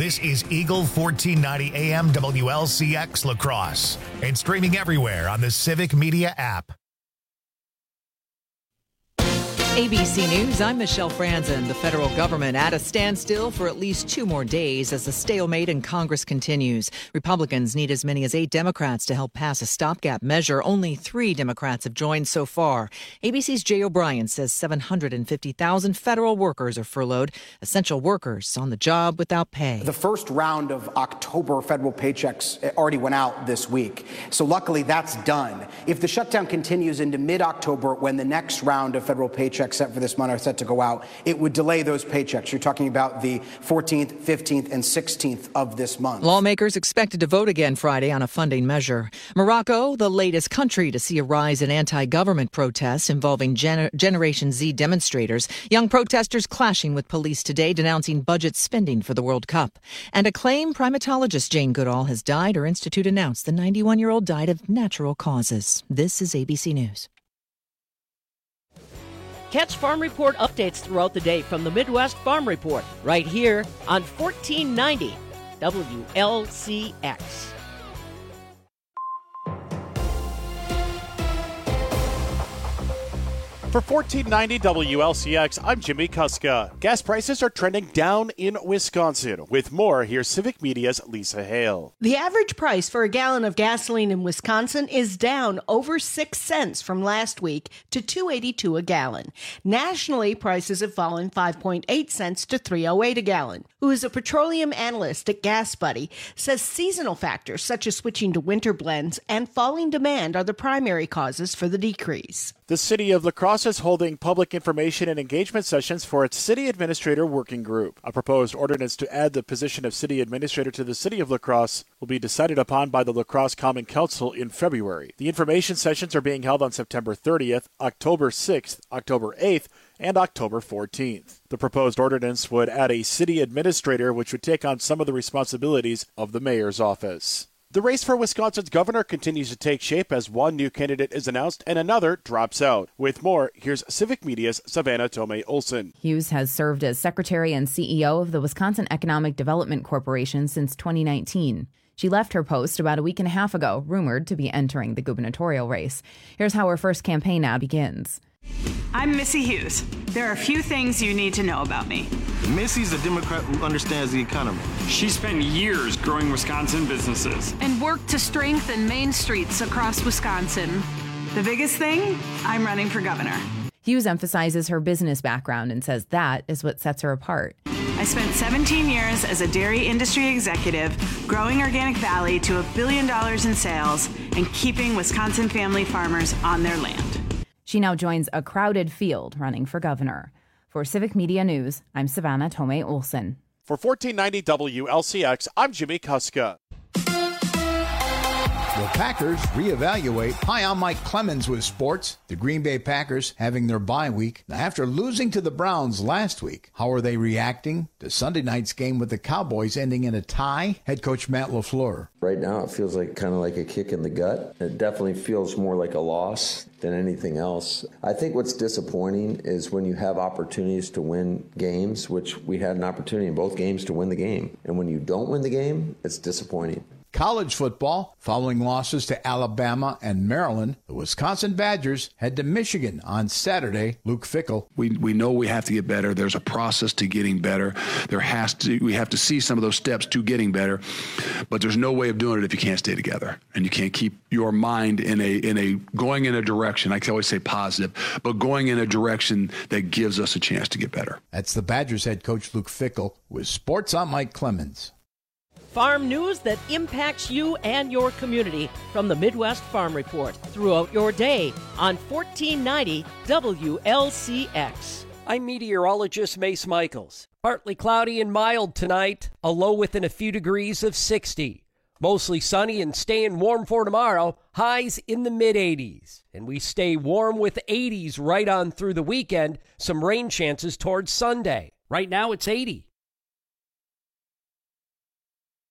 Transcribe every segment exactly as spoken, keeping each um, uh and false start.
This is Eagle fourteen ninety A M W L C X La Crosse and streaming everywhere on the Civic Media app. A B C News, I'm Michelle Franzen. The federal government at a standstill for at least two more days as the stalemate in Congress continues. Republicans need as many as eight Democrats to help pass a stopgap measure. Only three Democrats have joined so far. A B C's Jay O'Brien says seven hundred fifty thousand federal workers are furloughed, essential workers on the job without pay. The first round of October federal paychecks already went out this week, so luckily that's done. If the shutdown continues into mid-October, when the next round of federal paychecks set for this month are set to go out, it would delay those paychecks. You're talking about the fourteenth, fifteenth, and sixteenth of this month. Lawmakers expected to vote again Friday on a funding measure. Morocco, the latest country to see a rise in anti-government protests involving Gen- Generation Z demonstrators. Young protesters clashing with police today, denouncing budget spending for the World Cup. And acclaimed primatologist Jane Goodall has died. Her institute announced the ninety-one-year-old died of natural causes. This is A B C News. Catch Farm Report updates throughout the day from the Midwest Farm Report, right here on fourteen ninety W L C X. For fourteen ninety W L C X, I'm Jimmy Kuska. Gas prices are trending down in Wisconsin. With more, here's Civic Media's Lisa Hale. The average price for a gallon of gasoline in Wisconsin is down over six cents from last week to two eighty-two a gallon. Nationally, prices have fallen five point eight cents to three oh eight a gallon. Who is a petroleum analyst at Gas Buddy, says seasonal factors such as switching to winter blends and falling demand are the primary causes for the decrease. The city of La Crosse is holding public information and engagement sessions for its city administrator working group. A proposed ordinance to add the position of city administrator to the city of La Crosse will be decided upon by the La Crosse Common Council in February. The information sessions are being held on September thirtieth, October sixth, October eighth, and October fourteenth. The proposed ordinance would add a city administrator, which would take on some of the responsibilities of the mayor's office. The race for Wisconsin's governor continues to take shape as one new candidate is announced and another drops out. With more, here's Civic Media's Savannah Tomei Olson. Hughes has served as secretary and C E O of the Wisconsin Economic Development Corporation since twenty nineteen. She left her post about a week and a half ago, rumored to be entering the gubernatorial race. Here's how her first campaign ad begins. I'm Missy Hughes. There are a few things you need to know about me. Missy's a Democrat who understands the economy. She spent years growing Wisconsin businesses and worked to strengthen main streets across Wisconsin. The biggest thing, I'm running for governor. Hughes emphasizes her business background and says that is what sets her apart. I spent seventeen years as a dairy industry executive, growing Organic Valley to a billion dollars in sales and keeping Wisconsin family farmers on their land. She now joins a crowded field running for governor. For Civic Media News, I'm Savannah Tomei Olson. For fourteen ninety W L C X, I'm Jimmy Kuska. The Packers reevaluate. Hi, I'm Mike Clemens with sports. The Green Bay Packers having their bye week. Now, after losing to the Browns last week, how are they reacting to Sunday night's game with the Cowboys ending in a tie? Head coach Matt LaFleur. Right now, it feels like kind of like a kick in the gut. It definitely feels more like a loss than anything else. I think what's disappointing is when you have opportunities to win games, which we had an opportunity in both games to win the game. And when you don't win the game, it's disappointing. College football, following losses to Alabama and Maryland, the Wisconsin Badgers head to Michigan on Saturday. Luke Fickell. We we know we have to get better. There's a process to getting better. There has to we have to see some of those steps to getting better. But there's no way of doing it if you can't stay together and you can't keep your mind in a in a going in a direction. I can always say positive, but going in a direction that gives us a chance to get better. That's the Badgers head coach Luke Fickell with Sports. I'm Mike Clemens. Farm news that impacts you and your community from the Midwest Farm Report throughout your day on fourteen ninety W L C X. I'm meteorologist Mace Michaels. Partly cloudy and mild tonight, a low within a few degrees of sixty. Mostly sunny and staying warm for tomorrow, highs in the mid-eighties. And we stay warm with eighties right on through the weekend, some rain chances towards Sunday. Right now it's eighty.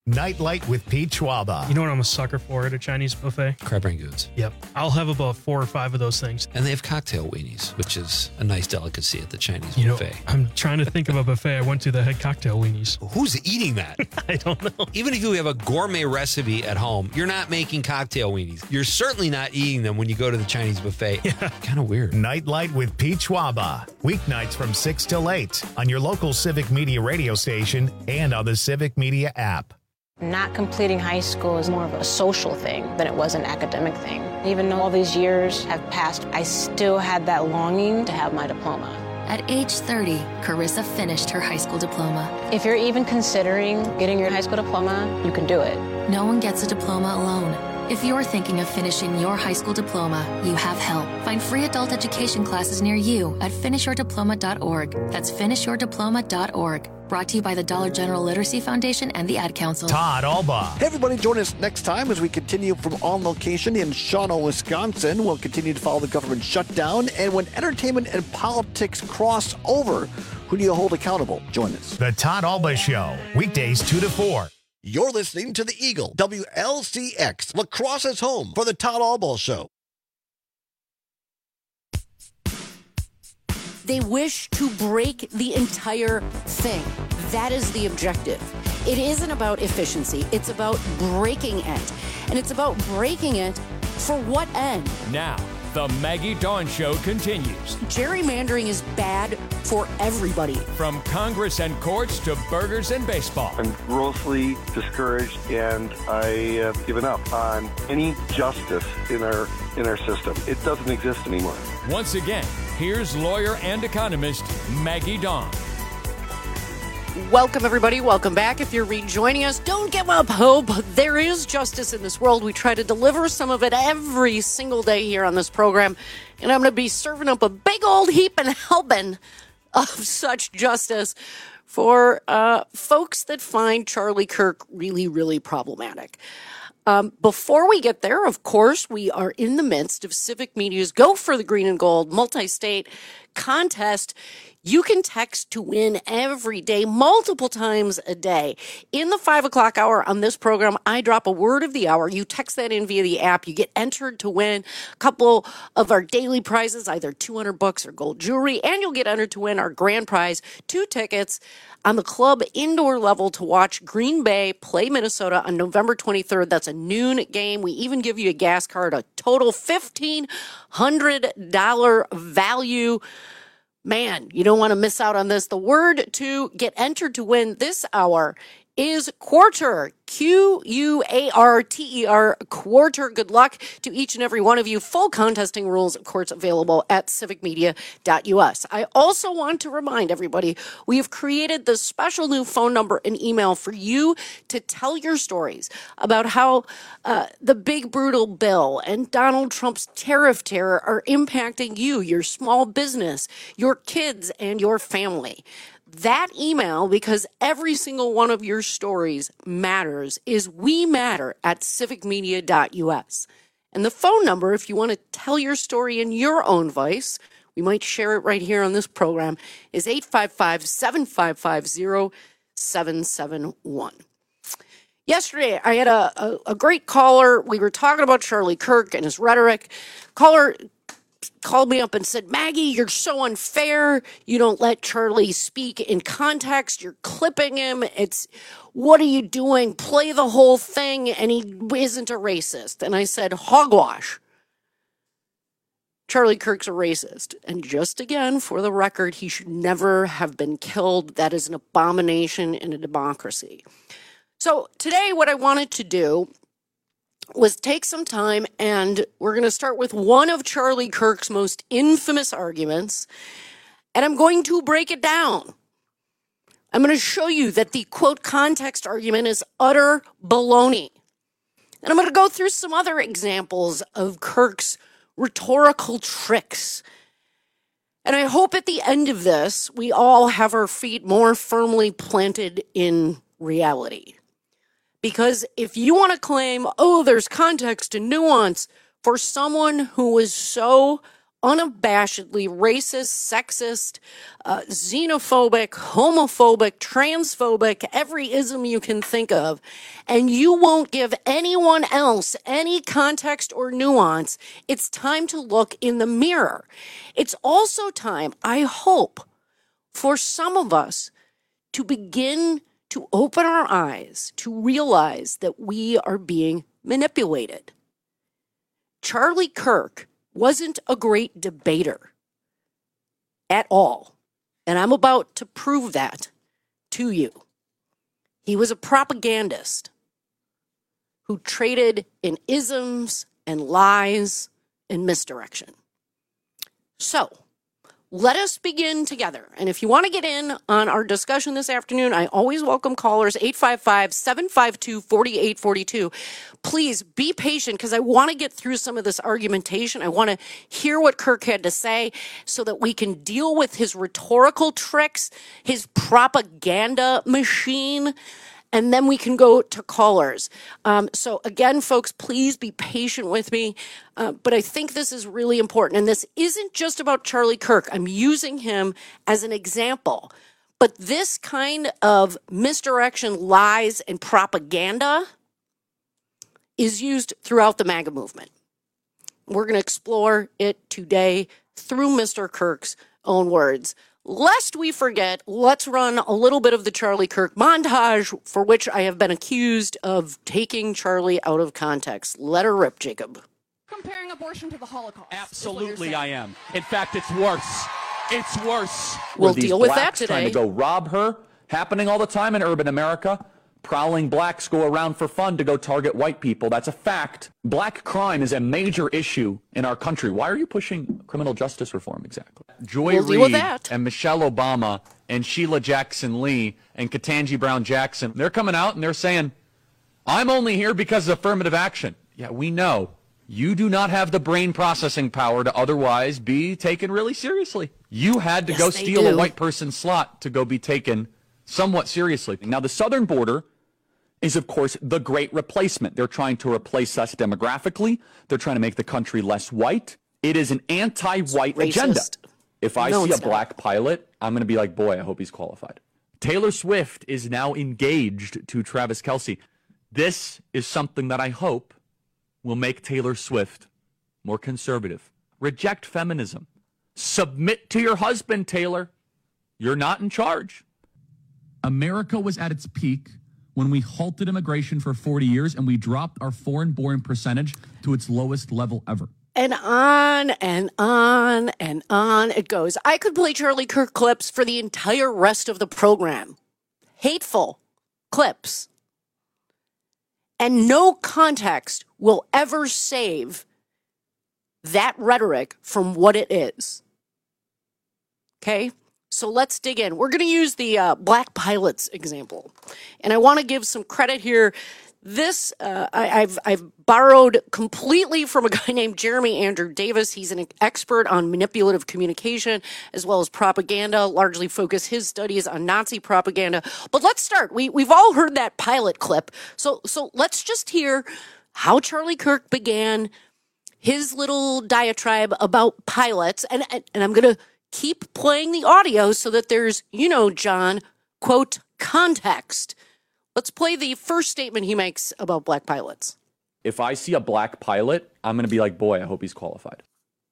Nightlight with Pete Schwaba. You know what I'm a sucker for at a Chinese buffet? Crab rangoons. Yep. I'll have about four or five of those things. And they have cocktail weenies, which is a nice delicacy at the Chinese you buffet. Know, I'm trying to think of a buffet I went to that had cocktail weenies. Who's eating that? I don't know. Even if you have a gourmet recipe at home, you're not making cocktail weenies. You're certainly not eating them when you go to the Chinese buffet. Yeah. Kind of weird. Nightlight with Pete Schwaba. Weeknights from six till eight on your local Civic Media radio station and on the Civic Media app. Not completing high school is more of a social thing than it was an academic thing. Even though all these years have passed, I still had that longing to have my diploma. At age thirty, Carissa finished her high school diploma. If you're even considering getting your high school diploma, you can do it. No one gets a diploma alone. If you're thinking of finishing your high school diploma, you have help. Find free adult education classes near you at finish your diploma dot org. That's finish your diploma dot org. Brought to you by the Dollar General Literacy Foundation and the Ad Council. Todd Alba. Hey, everybody, join us next time as we continue from On Location in Shawano, Wisconsin. We'll continue to follow the government shutdown. And when entertainment and politics cross over, who do you hold accountable? Join us. The Todd Alba Show, weekdays two to four. You're listening to The Eagle, W L C X, La Crosse's home for the Todd Alba Show. They wish to break the entire thing. That is the objective. It isn't about efficiency. It's about breaking it. And it's about breaking it for what end? Now, the Maggie Dawn Show continues. Gerrymandering is bad for everybody. From Congress and courts to burgers and baseball. I'm grossly discouraged, and I have given up on any justice in our in our system. It doesn't exist anymore. Once again, here's lawyer and economist Maggie Dawn. Welcome, everybody. Welcome back. If you're rejoining us, don't give up hope. There is justice in this world. We try to deliver some of it every single day here on this program. And I'm going to be serving up a big old heap and helping of such justice for uh, folks that find Charlie Kirk really, really problematic. Um, before we get there, of course, we are in the midst of Civic Media's Go for the Green and Gold multi-state contest. You can text to win every day, multiple times a day. In the five o'clock hour on this program, I drop a word of the hour. You text that in via the app. You get entered to win a couple of our daily prizes, either two hundred bucks or gold jewelry, and you'll get entered to win our grand prize, two tickets on the club indoor level to watch Green Bay play Minnesota on November twenty-third. That's a noon game. We even give you a gas card, a total fifteen hundred dollars value. Man, you don't want to miss out on this. The word to get entered to win this hour is quarter, Q U A R T E R, quarter. Good luck to each and every one of you. Full contesting rules, of course, available at civic media dot U S. I also want to remind everybody, we have created this special new phone number and email for you to tell your stories about how uh, the big brutal bill and Donald Trump's tariff terror are impacting you, your small business, your kids, and your family. That email, because every single one of your stories matters, is we matter at civic media dot U S. And the phone number, if you want to tell your story in your own voice, we might share it right here on this program, is eight five five, seven five five, zero seven seven one. Yesterday, I had a, a, a great caller. We were talking about Charlie Kirk and his rhetoric. Caller called me up and said, Maggie, you're so unfair. You don't let Charlie speak in context. You're clipping him. It's, what are you doing? Play the whole thing. And he isn't a racist. And I said, hogwash. Charlie Kirk's a racist. And just again, for the record, he should never have been killed. That is an abomination in a democracy. So today, what I wanted to do was take some time, and we're going to start with one of Charlie Kirk's most infamous arguments, and I'm going to break it down. I'm going to show you that the, quote, context argument is utter baloney. And I'm going to go through some other examples of Kirk's rhetorical tricks. And I hope at the end of this, we all have our feet more firmly planted in reality. Because if you want to claim, oh, there's context and nuance for someone who was so unabashedly racist, sexist, uh, xenophobic, homophobic, transphobic, every ism you can think of, and you won't give anyone else any context or nuance, it's time to look in the mirror. It's also time, I hope, for some of us to begin to open our eyes, to realize that we are being manipulated. Charlie Kirk wasn't a great debater at all, and I'm about to prove that to you. He was a propagandist who traded in isms and lies and misdirection. So, let us begin together. And if you want to get in on our discussion this afternoon, I always welcome callers, eight five five, seven five two, four eight four two. Please be patient because I want to get through some of this argumentation. I want to hear what Kirk had to say so that we can deal with his rhetorical tricks, his propaganda machine, and then we can go to callers. Um, so again, folks, please be patient with me. Uh, but I think this is really important. And this isn't just about Charlie Kirk. I'm using him as an example. But this kind of misdirection, lies, and propaganda is used throughout the MAGA movement. We're going to explore it today through Mister Kirk's own words. Lest we forget, let's run a little bit of the Charlie Kirk montage, for which I have been accused of taking Charlie out of context. Let her rip, Jacob. Comparing abortion to the Holocaust. Absolutely, I am. In fact, it's worse. It's worse. We'll deal with that today. Trying to go rob her, happening all the time in urban America. Prowling blacks go around for fun to go target white people. That's a fact. Black crime is a major issue in our country. Why are you pushing criminal justice reform exactly? Joy we'll Reid and Michelle Obama and Sheila Jackson Lee and Ketanji Brown Jackson, they're coming out and they're saying, I'm only here because of affirmative action. Yeah, we know. You do not have the brain processing power to otherwise be taken really seriously. You had to yes, go steal do. a white person's slot to go be taken somewhat seriously. Now, the southern border is, of course, the great replacement. They're trying to replace us demographically. They're trying to make the country less white. It is an anti-white agenda. If I no, see a not. black pilot, I'm going to be like, boy, I hope he's qualified. Taylor Swift is now engaged to Travis Kelce. This is something that I hope will make Taylor Swift more conservative. Reject feminism. Submit to your husband, Taylor. You're not in charge. America was at its peak when we halted immigration for forty years and we dropped our foreign-born percentage to its lowest level ever. And on and on and on it goes. I could play Charlie Kirk clips for the entire rest of the program. Hateful clips. And no context will ever save that rhetoric from what it is. Okay? So let's dig in. We're going to use the uh, black pilots example. And I want to give some credit here. This, uh, I, I've, I've borrowed completely from a guy named Jeremy Andrew Davis. He's an expert on manipulative communication as well as propaganda, largely focus his studies on Nazi propaganda. But let's start. We, we've all heard that pilot clip. So, so let's just hear how Charlie Kirk began his little diatribe about pilots. And, and, and I'm going to keep playing the audio so that there's, you know, John, quote, context. Let's play the first statement he makes about black pilots. If I see a black pilot, I'm going to be like, boy, I hope he's qualified.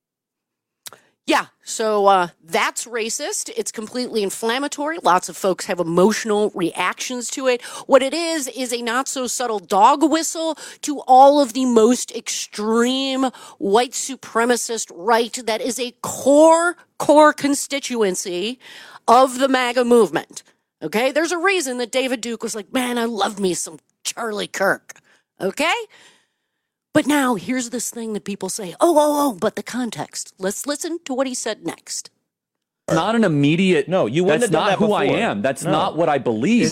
Yeah, so uh, that's racist. It's completely inflammatory. Lots of folks have emotional reactions to it. What it is, is a not so subtle dog whistle to all of the most extreme white supremacist right that is a core, core constituency of the MAGA movement. Okay, there's a reason that David Duke was like, man, I love me some Charlie Kirk. Okay? But now here's this thing that people say, oh, oh, oh, but the context. Let's listen to what he said next. Not an immediate, no, you wouldn't that's have done not that who before. I am. That's No. not what I believe.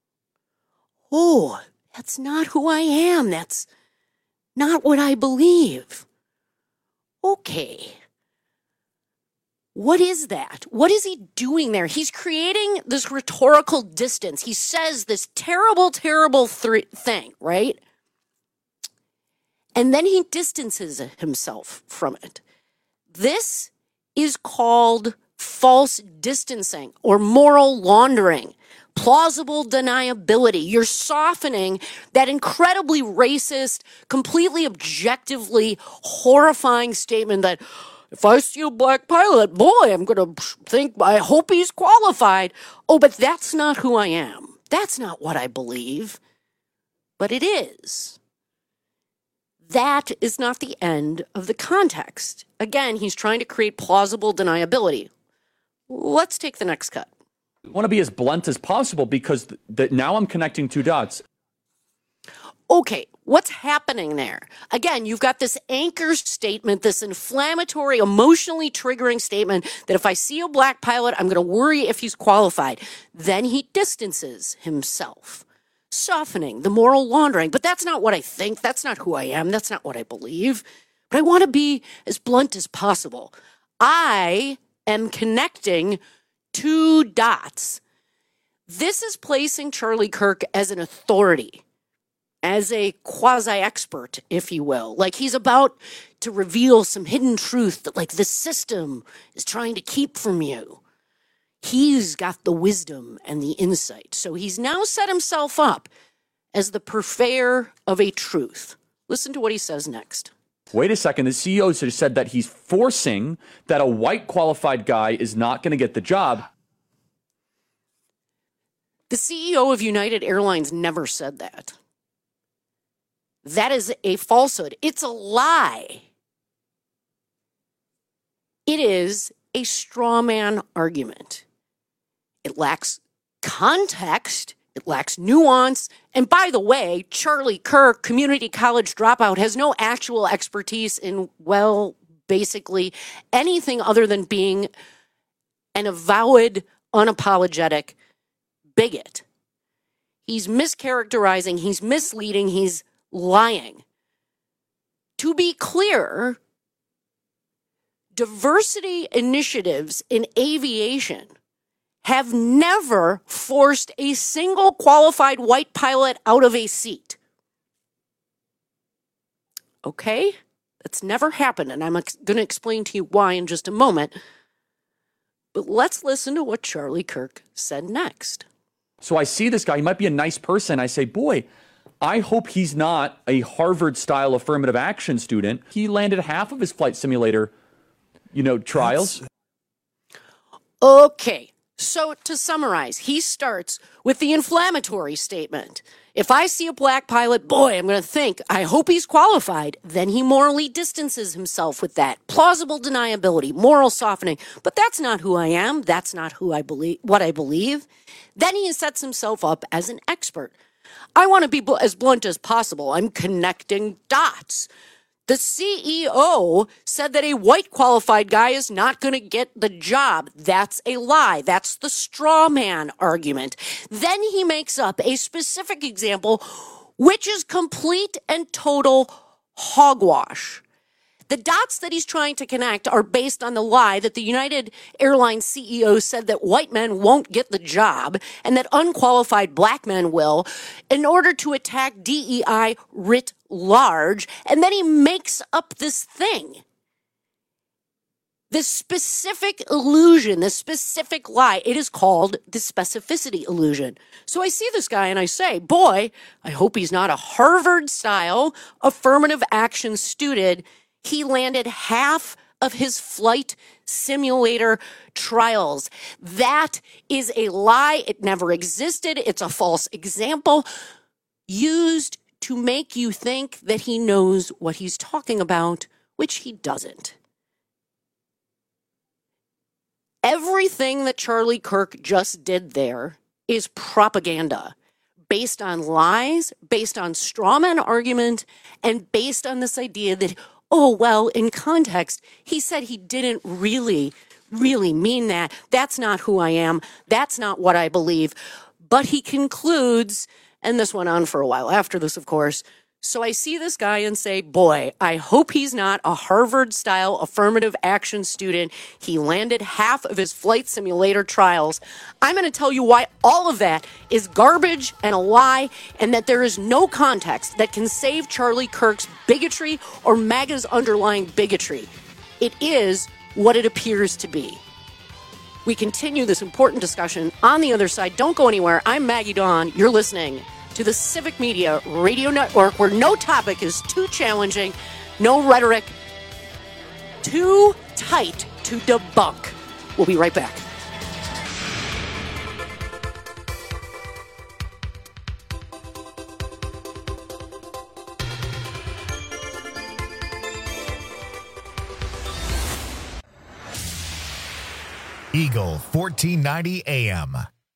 Oh, that's not who I am. That's not what I believe. Okay. What is that? What is he doing there? He's creating this rhetorical distance. He says this terrible, terrible th- thing, right? And then he distances himself from it. This is called false distancing or moral laundering, plausible deniability. You're softening that incredibly racist, completely objectively horrifying statement that if I see a black pilot, boy, I'm going to think, I hope he's qualified. Oh, but that's not who I am. That's not what I believe. But it is. That is not the end of the context. Again, he's trying to create plausible deniability. Let's take the next cut. I want to be as blunt as possible because th- th- now I'm connecting two dots. Okay, what's happening there? Again, you've got this anchor statement, this inflammatory, emotionally triggering statement that if I see a black pilot, I'm going to worry if he's qualified. Then he distances himself, softening the moral laundering. But that's not what I think. That's not who I am. That's not what I believe. But I want to be as blunt as possible. I am connecting two dots. This is placing Charlie Kirk as an authority, as a quasi-expert, if you will. Like he's about to reveal some hidden truth that like the system is trying to keep from you. He's got the wisdom and the insight. So he's now set himself up as the purveyor of a truth. Listen to what he says next. Wait a second. The C E O just said that he's forcing that a white qualified guy is not going to get the job. The C E O of United Airlines never said that. That is a falsehood. It's a lie. It is a straw man argument. It lacks context. It lacks nuance. And by the way, Charlie Kirk, community college dropout, has no actual expertise in, well, basically anything other than being an avowed, unapologetic bigot. He's mischaracterizing, he's misleading, he's lying. To be clear, diversity initiatives in aviation have never forced a single qualified white pilot out of a seat. Okay? That's never happened, and I'm ex- going to explain to you why in just a moment. But let's listen to what Charlie Kirk said next. So I see this guy, he might be a nice person. I say, boy, I hope he's not a Harvard-style affirmative action student. He landed half of his flight simulator, you know, trials. That's... Okay. So to summarize, he starts with the inflammatory statement. If I see a black pilot, boy, I'm going to think, I hope he's qualified. Then he morally distances himself with that. Plausible deniability, moral softening. But that's not who I am. That's not who I believe, what I believe. Then he sets himself up as an expert. I want to be bl- as blunt as possible. I'm connecting dots. The C E O said that a white qualified guy is not going to get the job. That's a lie. That's the straw man argument. Then he makes up a specific example, which is complete and total hogwash. The dots that he's trying to connect are based on the lie that the United Airlines C E O said that white men won't get the job and that unqualified black men will, in order to attack D E I writ large. And then he makes up this thing. This specific illusion, this specific lie, it is called the specificity illusion. So I see this guy and I say, boy, I hope he's not a Harvard-style affirmative action student. He landed half of his flight simulator trials. That is a lie. It never existed. It's a false example used to make you think that he knows what he's talking about, which he doesn't. Everything that Charlie Kirk just did there is propaganda based on lies, based on straw man argument, and based on this idea that, oh, well, in context, he said he didn't really, really mean that. That's not who I am. That's not what I believe. But he concludes, and this went on for a while after this, of course. So I see this guy and say, boy, I hope he's not a Harvard-style affirmative action student. He landed half of his flight simulator trials. I'm going to tell you why all of that is garbage and a lie, and that there is no context that can save Charlie Kirk's bigotry or MAGA's underlying bigotry. It is what it appears to be. We continue this important discussion on the other side. Don't go anywhere. I'm Maggie Dawn. You're listening to the Civic Media Radio Network, where no topic is too challenging, no rhetoric too tight to debunk. We'll be right back. Eagle fourteen ninety A M.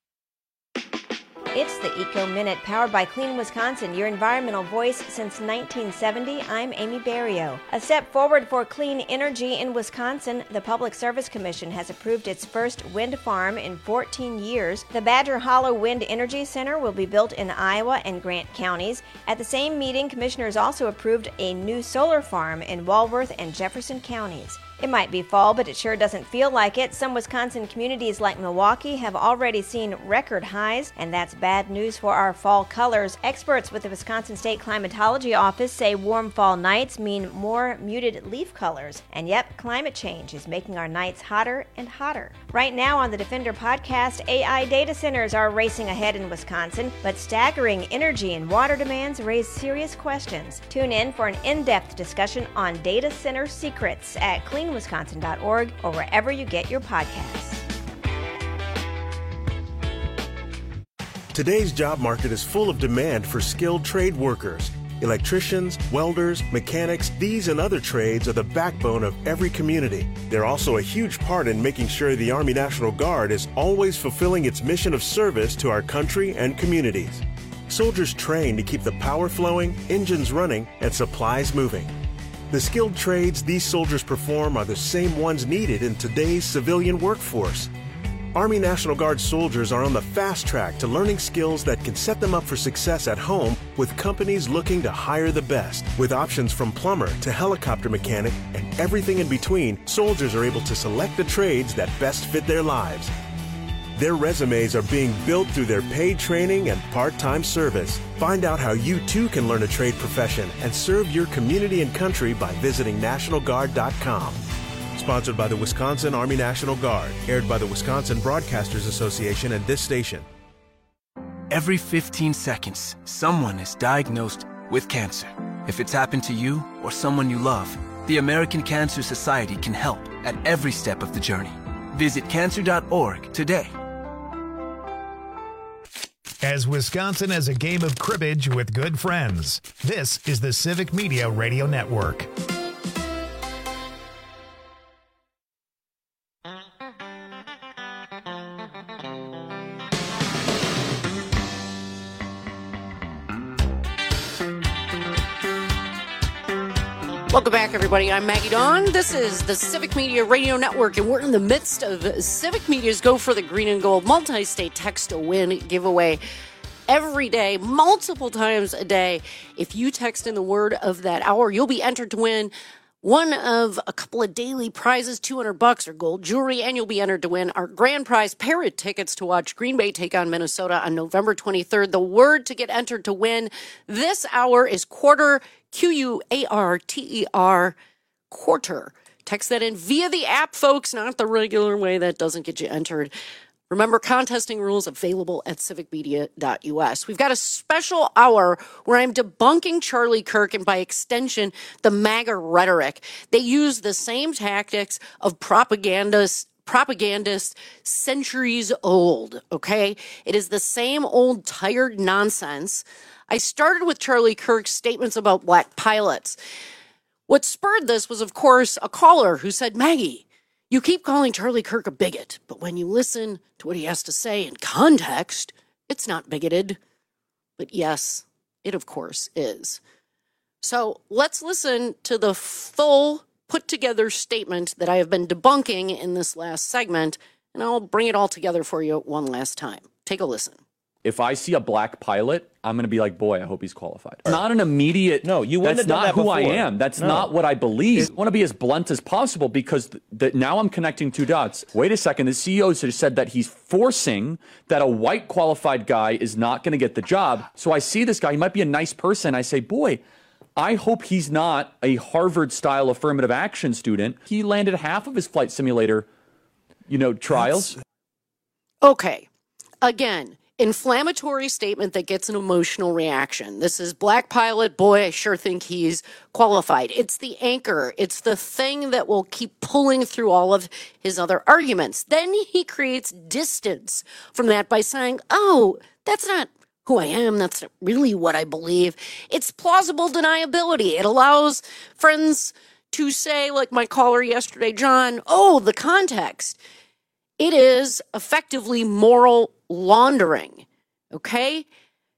It's the Eco Minute, powered by Clean Wisconsin, your environmental voice since nineteen seventy. I'm Amy Barrio. A step forward for clean energy in Wisconsin. The Public Service Commission has approved its first wind farm in fourteen years. The Badger Hollow Wind Energy Center will be built in Iowa and Grant counties. At the same meeting, commissioners also approved a new solar farm in Walworth and Jefferson counties. It might be fall, but it sure doesn't feel like it. Some Wisconsin communities like Milwaukee have already seen record highs, and that's bad news for our fall colors. Experts with the Wisconsin State Climatology Office say warm fall nights mean more muted leaf colors. And yep, climate change is making our nights hotter and hotter. Right now on the Defender podcast, A I data centers are racing ahead in Wisconsin, but staggering energy and water demands raise serious questions. Tune in for an in-depth discussion on data center secrets at clean wisconsin dot org or wherever you get your podcasts. Today's job market is full of demand for skilled trade workers. Electricians, welders, mechanics, these and other trades are the backbone of every community. They're also a huge part in making sure the Army National Guard is always fulfilling its mission of service to our country and communities. Soldiers train to keep the power flowing, engines running, and supplies moving. The skilled trades these soldiers perform are the same ones needed in today's civilian workforce. Army National Guard soldiers are on the fast track to learning skills that can set them up for success at home with companies looking to hire the best. With options from plumber to helicopter mechanic and everything in between, soldiers are able to select the trades that best fit their lives. Their resumes are being built through their paid training and part-time service. Find out how you too can learn a trade profession and serve your community and country by visiting national guard dot com. Sponsored by the Wisconsin Army National Guard. Aired by the Wisconsin Broadcasters Association and this station. Every fifteen seconds, someone is diagnosed with cancer. If it's happened to you or someone you love, the American Cancer Society can help at every step of the journey. Visit cancer dot org today. As Wisconsin has a game of cribbage with good friends, this is the Civic Media Radio Network. Welcome back, everybody. I'm Maggie Dawn. This is the Civic Media Radio Network, and we're in the midst of Civic Media's Go for the Green and Gold multi-state text to win giveaway every day, multiple times a day. If you text in the word of that hour, you'll be entered to win one of a couple of daily prizes, two hundred bucks or gold jewelry, and you'll be entered to win our grand prize Parrot tickets to watch Green Bay take on Minnesota on November twenty-third. The word to get entered to win this hour is quarter, Q U A R T E R, quarter. Text that in via the app, folks, not the regular way. That doesn't get you entered. Remember, contesting rules available at civic media dot U S. We've got a special hour where I'm debunking Charlie Kirk and, by extension, the MAGA rhetoric. They use the same tactics of propagandists propagandists centuries old, okay? It is the same old tired nonsense. I started with Charlie Kirk's statements about black pilots. What spurred this was, of course, a caller who said, Maggie, you keep calling Charlie Kirk a bigot, but when you listen to what he has to say in context, it's not bigoted. But yes, it of course is. So let's listen to the full put-together statement that I have been debunking in this last segment, and I'll bring it all together for you one last time. Take a listen. If I see a black pilot, I'm going to be like, boy, I hope he's qualified. It's not an immediate, no, you wouldn't that's have done not that who before. I am. That's no. not what I believe. I want to be as blunt as possible because th- th- now I'm connecting two dots. Wait a second. The C E O has said that he's forcing that a white qualified guy is not going to get the job. So I see this guy. He might be a nice person. I say, boy, I hope he's not a Harvard-style affirmative action student. He landed half of his flight simulator, you know, trials. That's... Okay. Again, inflammatory statement that gets an emotional reaction. This is black pilot. Boy, I sure think he's qualified. It's the anchor. It's the thing that will keep pulling through all of his other arguments. Then he creates distance from that by saying, oh, that's not who I am. That's not really what I believe. It's plausible deniability. It allows friends to say, like my caller yesterday, John, oh, the context. It is effectively moral laundering, okay?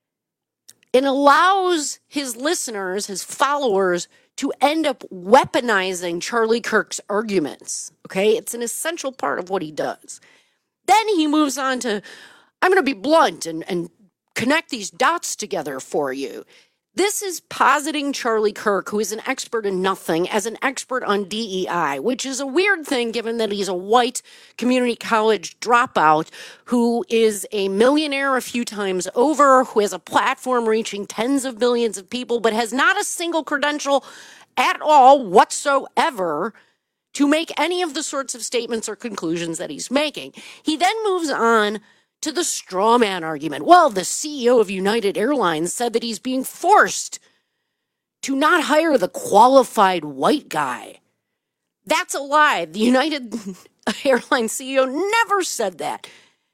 It allows his listeners, his followers, to end up weaponizing Charlie Kirk's arguments, okay? It's an essential part of what he does. Then he moves on to, I'm going to be blunt and, and connect these dots together for you. This is positing Charlie Kirk, who is an expert in nothing, as an expert on D E I, which is a weird thing given that he's a white community college dropout who is a millionaire a few times over, who has a platform reaching tens of millions of people, but has not a single credential at all whatsoever to make any of the sorts of statements or conclusions that he's making. He then moves on to the straw man argument. Well, the C E O of United Airlines said that he's being forced to not hire the qualified white guy. That's a lie. The United Airlines C E O never said that.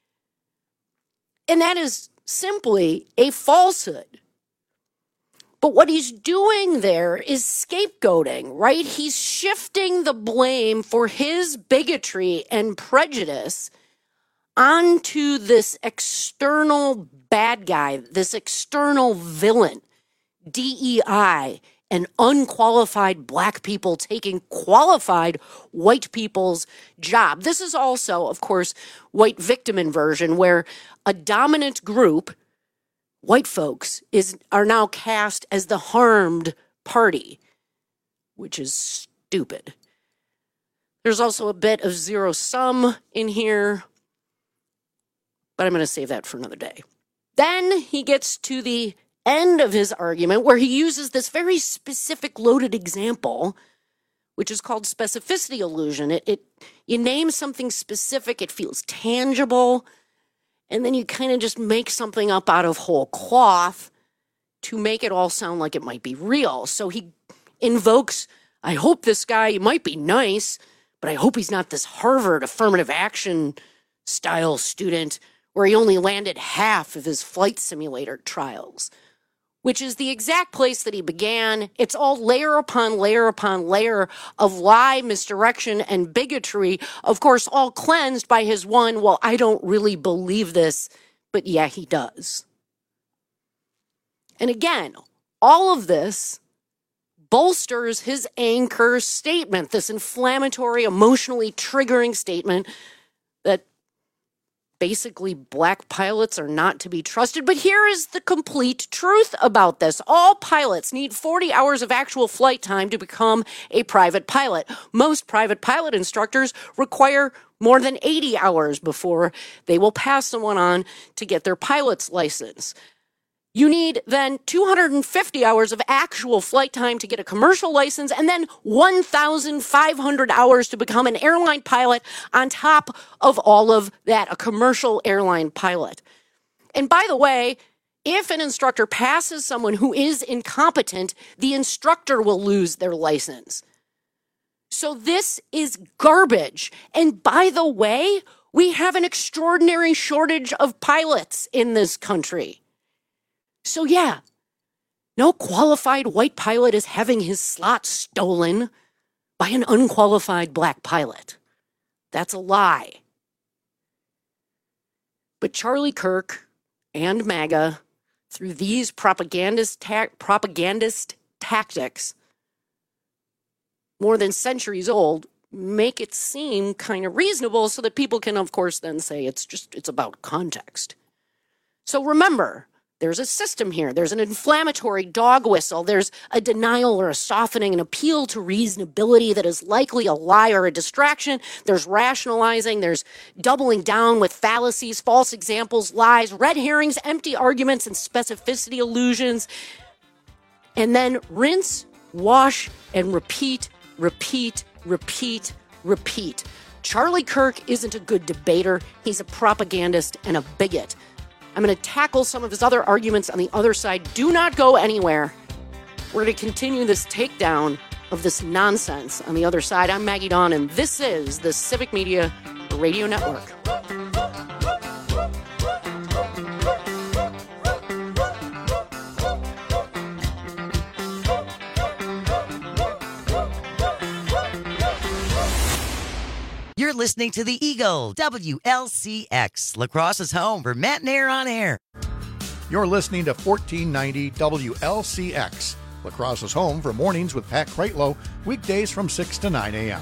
And that is simply a falsehood. But what he's doing there is scapegoating, right? He's shifting the blame for his bigotry and prejudice onto this external bad guy, this external villain, D E I, and unqualified black people taking qualified white people's job. This is also, of course, white victim inversion, where a dominant group, white folks, is are now cast as the harmed party, which is stupid. There's also a bit of zero sum in here, but I'm going to save that for another day. Then he gets to the end of his argument where he uses this very specific loaded example, which is called specificity illusion. It, it you name something specific, it feels tangible, and then you kind of just make something up out of whole cloth to make it all sound like it might be real. So he invokes, I hope this guy, he might be nice, but I hope he's not this Harvard affirmative action style student where he only landed half of his flight simulator trials, which is the exact place that he began. It's all layer upon layer upon layer of lie, misdirection, and bigotry, of course, all cleansed by his one, well, I don't really believe this, but yeah, he does. And again, all of this bolsters his anchor statement, this inflammatory, emotionally triggering statement that basically black pilots are not to be trusted. But here is the complete truth about this. All pilots need forty hours of actual flight time to become a private pilot. Most private pilot instructors require more than eighty hours before they will pass someone on to get their pilot's license. You need then two hundred fifty hours of actual flight time to get a commercial license, and then one thousand five hundred hours to become an airline pilot on top of all of that, a commercial airline pilot. And by the way, if an instructor passes someone who is incompetent, the instructor will lose their license. So this is garbage. And by the way, we have an extraordinary shortage of pilots in this country. So yeah, no qualified white pilot is having his slot stolen by an unqualified black pilot. That's a lie. But Charlie Kirk and MAGA, through these propagandist ta- propagandist tactics, more than centuries old, make it seem kind of reasonable so that people can, of course, then say it's just, it's about context. So remember, there's a system here. There's an inflammatory dog whistle. There's a denial or a softening, an appeal to reasonability that is likely a lie or a distraction. There's rationalizing. There's doubling down with fallacies, false examples, lies, red herrings, empty arguments, and specificity illusions. and then rinse, wash, and repeat, repeat, repeat, repeat. Charlie Kirk isn't a good debater. He's a propagandist and a bigot. I'm going to tackle some of his other arguments on the other side. Do not go anywhere. We're going to continue this takedown of this nonsense on the other side. I'm Maggie Dawn, and this is the Civic Media Radio Network. You're listening to The Eagle, W L C X, La Crosse's home for Matt Nair on air. You're listening to fourteen ninety W L C X, La Crosse's home for mornings with Pat Kreitlow, weekdays from six to nine a.m.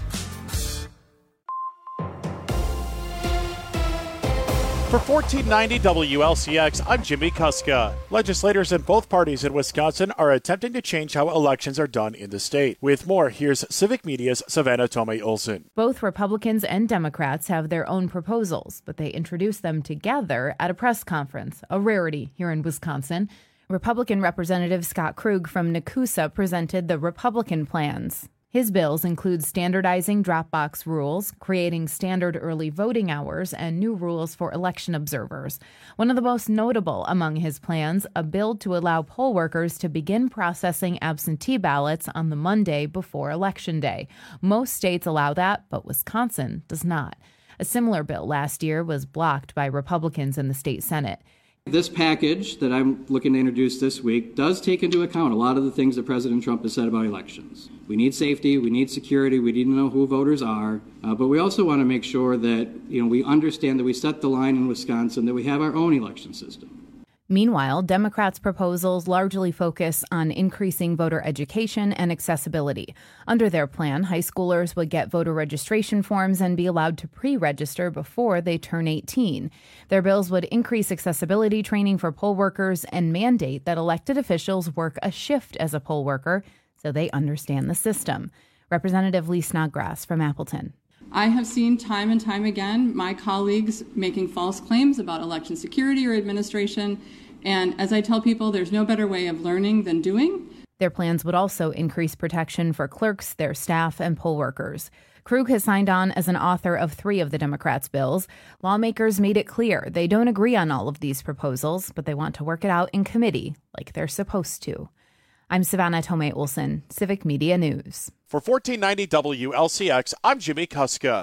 For fourteen ninety W L C X, I'm Jimmy Kuska. Legislators in both parties in Wisconsin are attempting to change how elections are done in the state. With more, here's Civic Media's Savannah Tomei-Olson. Both Republicans and Democrats have their own proposals, but they introduced them together at a press conference, a rarity here in Wisconsin. Republican Representative Scott Krug from Nakusa presented the Republican plans. His bills include standardizing drop box rules, creating standard early voting hours, and new rules for election observers. One of the most notable among his plans, a bill to allow poll workers to begin processing absentee ballots on the Monday before Election Day. Most states allow that, but Wisconsin does not. A similar bill last year was blocked by Republicans in the state Senate. This package that I'm looking to introduce this week does take into account a lot of the things that President Trump has said about elections. We need safety, we need security, we need to know who voters are, uh, but we also want to make sure that, you know, we understand that we set the line in Wisconsin, that we have our own election system. Meanwhile, Democrats' proposals largely focus on increasing voter education and accessibility. Under their plan, high schoolers would get voter registration forms and be allowed to pre-register before they turn eighteen. Their bills would increase accessibility training for poll workers and mandate that elected officials work a shift as a poll worker so they understand the system. Representative Lee Snodgrass from Appleton. I have seen time and time again my colleagues making false claims about election security or administration. And as I tell people, there's no better way of learning than doing. Their plans would also increase protection for clerks, their staff, and poll workers. Krug has signed on as an author of three of the Democrats' bills. Lawmakers made it clear they don't agree on all of these proposals, but they want to work it out in committee like they're supposed to. I'm Savannah Tomei-Olson, Civic Media News. For fourteen ninety W L C X, I'm Jimmy Kuska.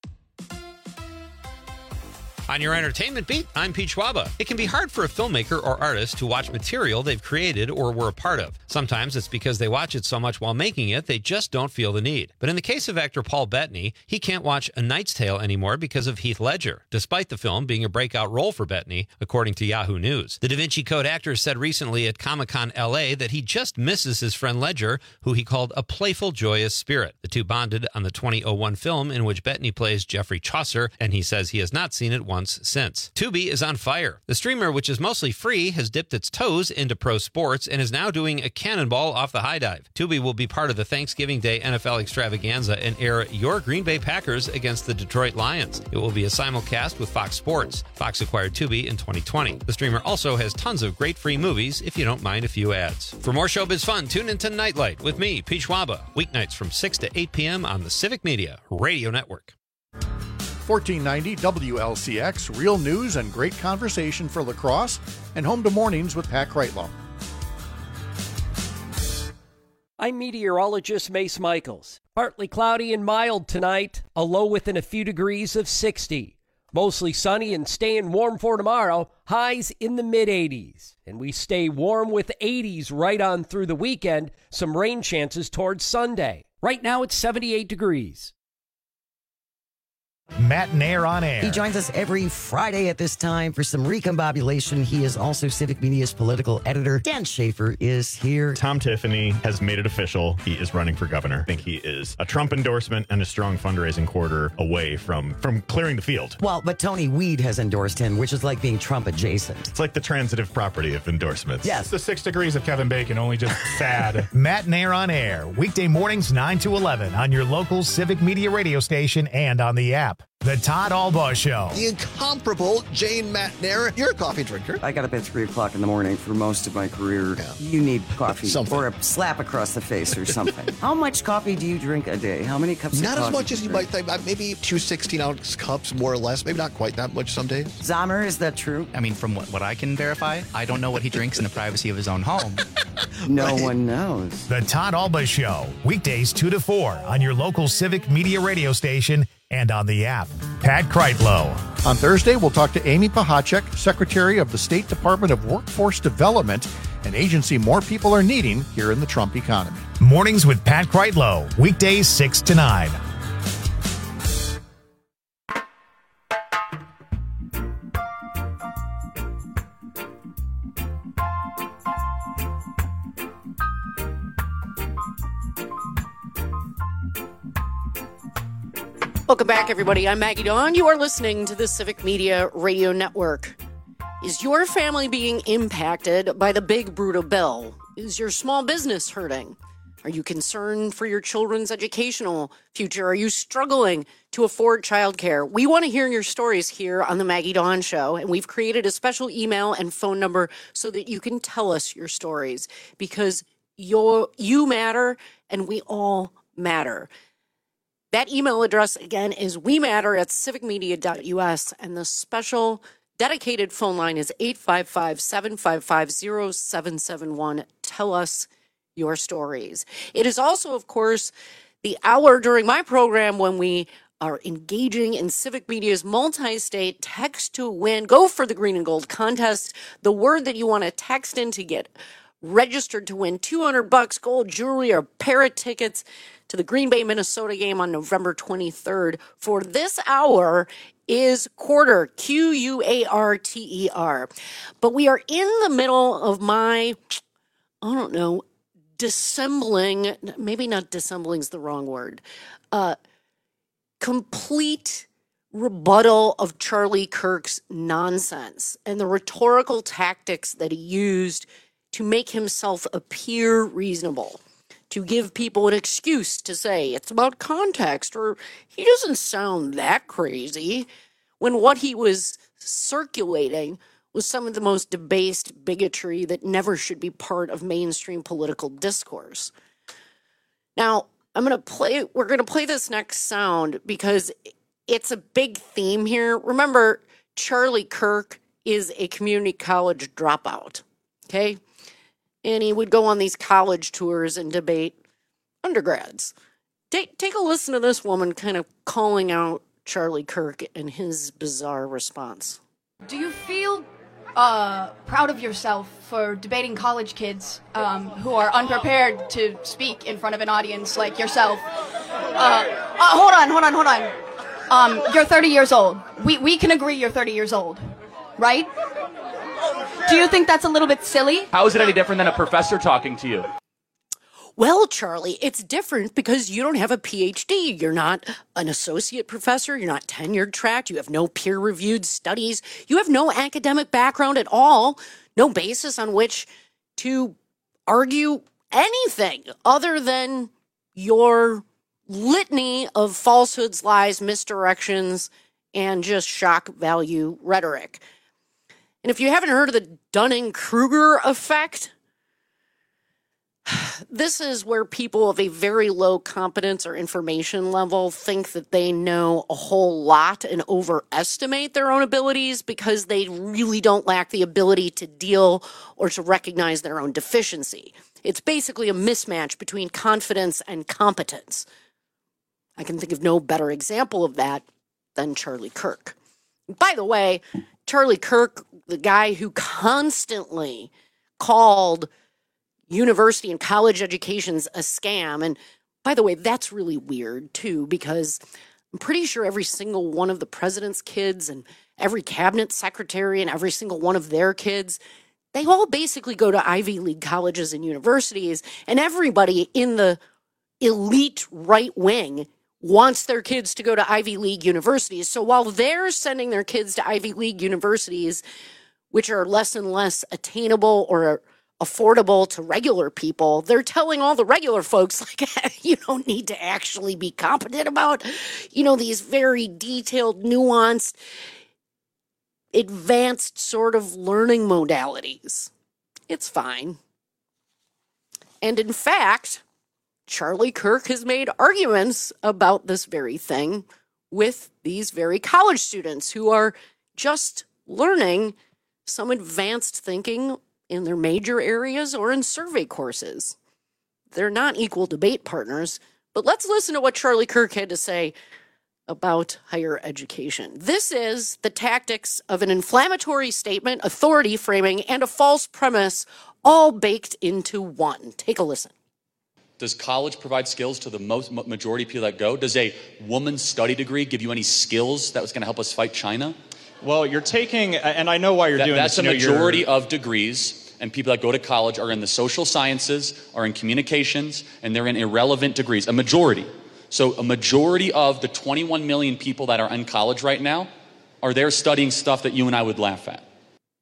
On your entertainment beat, I'm Pete Schwaba. It can be hard for a filmmaker or artist to watch material they've created or were a part of. Sometimes it's because they watch it so much while making it, they just don't feel the need. But in the case of actor Paul Bettany, he can't watch A Knight's Tale anymore because of Heath Ledger, despite the film being a breakout role for Bettany, according to Yahoo News. The Da Vinci Code actor said recently at Comic-Con L A that he just misses his friend Ledger, who he called a playful, joyous spirit. The two bonded on the two thousand one film in which Bettany plays Geoffrey Chaucer, and he says he has not seen it once since. Tubi is on fire. The streamer, which is mostly free, has dipped its toes into pro sports and is now doing a cannonball off the high dive. Tubi will be part of the Thanksgiving Day N F L extravaganza and air your Green Bay Packers against the Detroit Lions. It will be a simulcast with Fox Sports. Fox acquired Tubi in twenty twenty. The streamer also has tons of great free movies if you don't mind a few ads. For more showbiz fun, tune into Nightlight with me, Pete Schwaba, weeknights from six to eight p.m. on the Civic Media Radio Network. fourteen ninety W L C X, real news and great conversation for La Crosse, and home to mornings with Pat Kreitlow. I'm meteorologist Mace Michaels. Partly cloudy and mild tonight, a low within a few degrees of sixty. Mostly sunny and staying warm for tomorrow, highs in the mid-eighties. And we stay warm with eighties right on through the weekend, some rain chances towards Sunday. Right now it's seventy-eight degrees. Matt Nair on air. He joins us every Friday at this time for some recombobulation. He is also Civic Media's political editor. Dan Schaefer is here. Tom Tiffany has made it official. He is running for governor. I think he is a Trump endorsement and a strong fundraising quarter away from, from clearing the field. Well, but Tony Weed has endorsed him, which is like being Trump adjacent. It's like the transitive property of endorsements. Yes. It's the six degrees of Kevin Bacon, only just sad. Matt Nair on air, weekday mornings nine to eleven on your local Civic Media radio station and on the app. app. The Todd Albaugh Show. The incomparable Jane Matnair. You're a coffee drinker. I got up at three o'clock in the morning for most of my career. Yeah. You need coffee something. Or a slap across the face or something. How much coffee do you drink a day? How many cups not of coffee? Not as much as you drink? might think. Maybe two sixteen-ounce cups, more or less. Maybe not quite that much some days. Zahmer, is that true? I mean, from what, what I can verify, I don't know what he drinks in the privacy of his own home. No right. one knows. The Todd Albaugh Show. Weekdays two to four on your local Civic Media radio station and on the app. Pat Kreitlow. On Thursday, we'll talk to Amy Pahacek, Secretary of the State Department of Workforce Development, an agency more people are needing here in the Trump economy. Mornings with Pat Kreitlow. Weekdays six to nine. Welcome back, everybody. I'm Maggie Dawn. You are listening to the Civic Media Radio Network. Is your family being impacted by the big, brutal bill? Is your small business hurting? Are you concerned for your children's educational future? Are you struggling to afford childcare? We want to hear your stories here on the Maggie Dawn Show, and we've created a special email and phone number so that you can tell us your stories, because you're, you matter and we all matter. That email address, again, is we matter at civic media dot u s, and the special dedicated phone line is eight five five, seven five five, zero seven seven one. Tell us your stories. It is also, of course, the hour during my program when we are engaging in Civic Media's multi-state text to win, go for the green and gold contest. The word that you want to text in to get registered to win two hundred bucks, gold jewelry, or a pair of tickets to the Green Bay, Minnesota game on November twenty-third. For this hour is quarter, Q U A R T E R. But we are in the middle of my, I don't know, dissembling, maybe not dissembling is the wrong word, uh, complete rebuttal of Charlie Kirk's nonsense and the rhetorical tactics that he used to make himself appear reasonable, to give people an excuse to say it's about context, or he doesn't sound that crazy, when what he was circulating was some of the most debased bigotry that never should be part of mainstream political discourse. Now, I'm going to play, we're going to play this next sound because it's a big theme here. Remember, Charlie Kirk is a community college dropout, okay? And he would go on these college tours and debate undergrads. Take, take a listen to this woman kind of calling out Charlie Kirk and his bizarre response. Do you feel uh, proud of yourself for debating college kids um, who are unprepared to speak in front of an audience like yourself? Uh, uh, hold on, hold on, hold on. Um, you're thirty years old. We, we can agree you're thirty years old, right? Do you think that's a little bit silly? How is it any different than a professor talking to you? Well, Charlie, it's different because you don't have a P H D. You're not an associate professor. You're not tenured tracked. You have no peer-reviewed studies. You have no academic background at all. No basis on which to argue anything other than your litany of falsehoods, lies, misdirections, and just shock value rhetoric. And if you haven't heard of the Dunning-Kruger effect, this is where people of a very low competence or information level think that they know a whole lot and overestimate their own abilities because they really don't lack the ability to deal or to recognize their own deficiency. It's basically a mismatch between confidence and competence. I can think of no better example of that than Charlie Kirk. By the way, Charlie Kirk, the guy who constantly called university and college education's a scam. And by the way, that's really weird too, because I'm pretty sure every single one of the president's kids and every cabinet secretary and every single one of their kids, they all basically go to Ivy League colleges and universities, and everybody in the elite right wing wants their kids to go to Ivy League universities. So while they're sending their kids to Ivy League universities, which are less and less attainable or affordable to regular people, they're telling all the regular folks, like, you don't need to actually be competent about, you know, these very detailed, nuanced, advanced sort of learning modalities. It's fine. And in fact, Charlie Kirk has made arguments about this very thing with these very college students who are just learning some advanced thinking in their major areas or in survey courses. They're not equal debate partners, but let's listen to what Charlie Kirk had to say about higher education. This is the tactics of an inflammatory statement, authority framing, and a false premise all baked into one. Take a listen. Does college provide skills to the most majority of people that go? Does a woman's study degree give you any skills that was going to help us fight China? Well, you're taking, and I know why you're that, doing that's this. That's a majority you're... of degrees, and people that go to college are in the social sciences, are in communications, and they're in irrelevant degrees. A majority. So a majority of the twenty-one million people that are in college right now are there studying stuff that you and I would laugh at.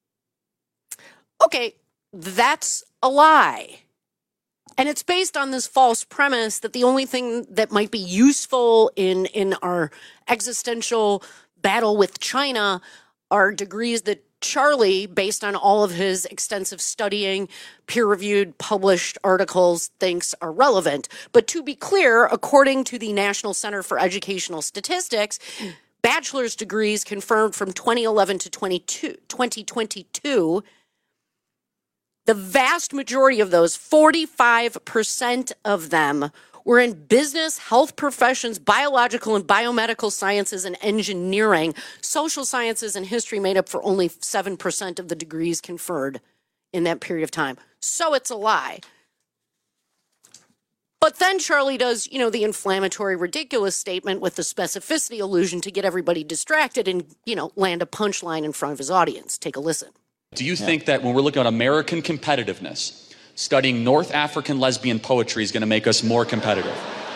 Okay, that's a lie. And it's based on this false premise that the only thing that might be useful in, in our existential battle with China are degrees that Charlie, based on all of his extensive studying, peer-reviewed, published articles, thinks are relevant. But to be clear, according to the National Center for Educational Statistics, bachelor's degrees confirmed from twenty eleven to twenty twenty-two, the vast majority of those, forty-five percent of them, were in business, health professions, biological and biomedical sciences, and engineering. Social sciences and history made up for only seven percent of the degrees conferred in that period of time. So it's a lie. But then Charlie does, you know, the inflammatory, ridiculous statement with the specificity illusion to get everybody distracted and, you know, land a punchline in front of his audience. Take a listen. Do you yeah. think that when we're looking at American competitiveness, studying North African lesbian poetry is going to make us more competitive?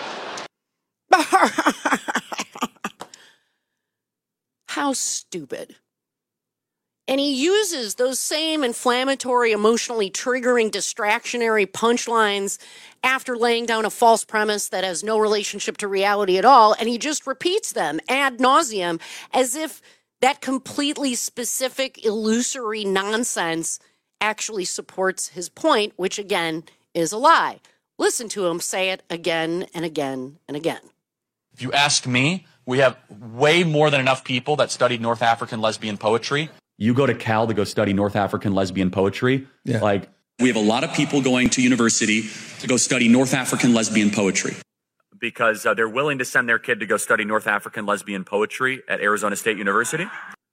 How stupid. And he uses those same inflammatory, emotionally triggering, distractionary punchlines after laying down a false premise that has no relationship to reality at all, and he just repeats them ad nauseum as if that completely specific, illusory nonsense actually supports his point, which again is a lie. Listen to him say it again and again and again. If you ask me, we have way more than enough people that studied North African lesbian poetry. You go to Cal to go study North African lesbian poetry. Yeah. Like, we have a lot of people going to university to go study North African lesbian poetry. Because uh, they're willing to send their kid to go study North African lesbian poetry at Arizona State University.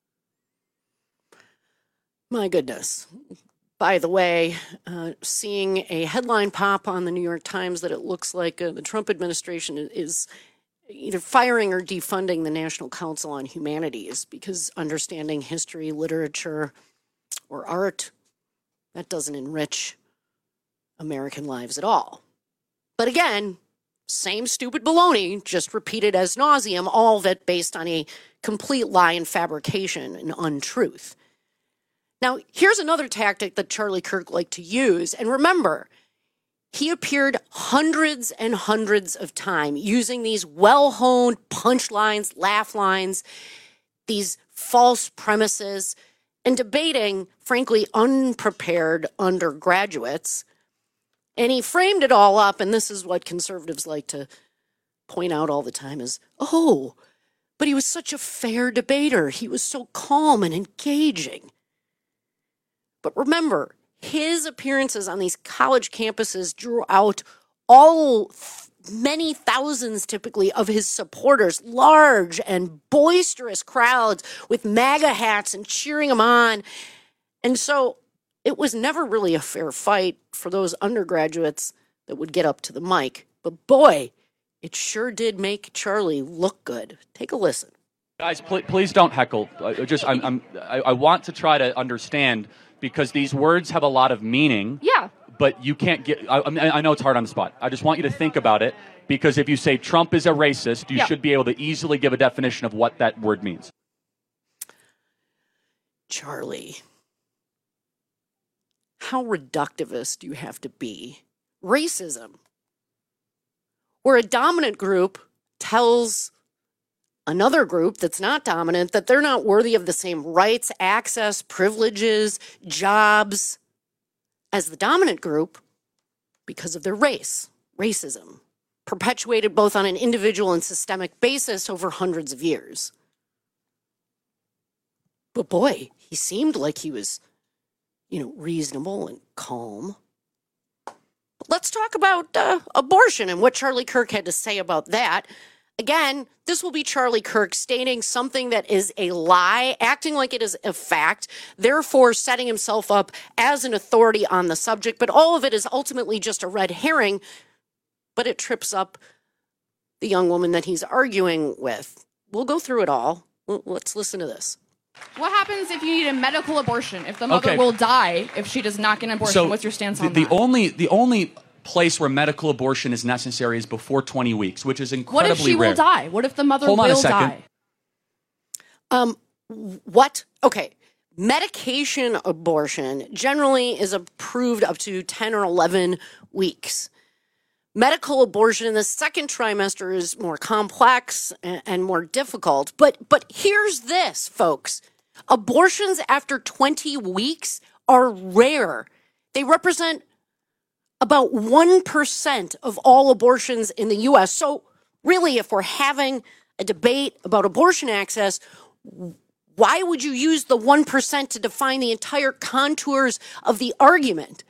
My goodness. By the way, uh, seeing a headline pop on the New York Times that it looks like uh, the Trump administration is either firing or defunding the National Council on Humanities because understanding history, literature, or art, that doesn't enrich American lives at all. But again, same stupid baloney, just repeated as nauseum, all of it based on a complete lie and fabrication and untruth. Now, here's another tactic that Charlie Kirk liked to use. And remember, he appeared hundreds and hundreds of times using these well-honed punchlines, laugh lines, these false premises, and debating, frankly, unprepared undergraduates. And he framed it all up, and this is what conservatives like to point out all the time is, oh, but he was such a fair debater. He was so calm and engaging. But remember, his appearances on these college campuses drew out all many thousands typically of his supporters, large and boisterous crowds with MAGA hats and cheering him on. And so it was never really a fair fight for those undergraduates that would get up to the mic. But boy, it sure did make Charlie look good. Take a listen. Guys, pl- please don't heckle. Uh, just, I'm, I'm, I, I want to try to understand because these words have a lot of meaning. Yeah. But you can't get, I, I know it's hard on the spot. I just want you to think about it because if you say Trump is a racist, you yeah. should be able to easily give a definition of what that word means. how reductivist do you have to be? Racism, where a dominant group tells another group that's not dominant that they're not worthy of the same rights, access, privileges, jobs as the dominant group because of their race, racism, perpetuated both on an individual and systemic basis over hundreds of years. But boy, he seemed like he was, you know, reasonable and calm. Let's talk about uh, abortion and what Charlie Kirk had to say about that. Again, this will be Charlie Kirk stating something that is a lie, acting like it is a fact, therefore setting himself up as an authority on the subject. But all of it is ultimately just a red herring, but it trips up the young woman that he's arguing with. We'll go through it all. Let's listen to this. What happens if you need a medical abortion? If the mother Okay. will die if she does not get an abortion? So What's your stance the, on the that? only the only place where medical abortion is necessary is before twenty weeks, which is What incredibly if she rare. will die? What if the mother Hold on a will second. die? Um, what? Okay. Medication abortion generally is approved up to ten or eleven weeks. Medical abortion in the second trimester is more complex and, and more difficult. But but here's this, folks. Abortions after twenty weeks are rare. They represent about one percent of all abortions in the U S. So really, if we're having a debate about abortion access, why would you use the one percent to define the entire contours of the argument?